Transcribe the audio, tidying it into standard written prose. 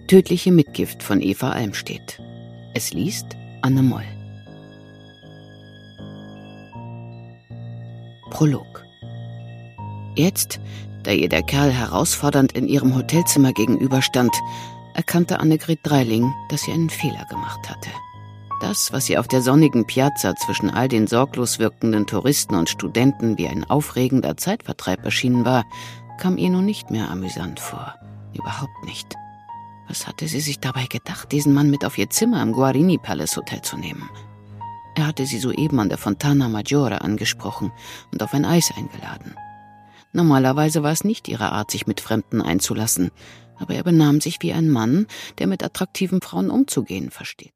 Tödliche Mitgift von Eva Almstedt. Es liest Anne Moll. Prolog. Jetzt, da ihr der Kerl herausfordernd in ihrem Hotelzimmer gegenüberstand, erkannte Annegret Dreiling, dass sie einen Fehler gemacht hatte. Das, was ihr auf der sonnigen Piazza zwischen all den sorglos wirkenden Touristen und Studenten wie ein aufregender Zeitvertreib erschienen war, kam ihr nun nicht mehr amüsant vor. Überhaupt nicht. Was hatte sie sich dabei gedacht, diesen Mann mit auf ihr Zimmer im Guarini Palace Hotel zu nehmen? Er hatte sie soeben an der Fontana Maggiore angesprochen und auf ein Eis eingeladen. Normalerweise war es nicht ihre Art, sich mit Fremden einzulassen, aber er benahm sich wie ein Mann, der mit attraktiven Frauen umzugehen versteht.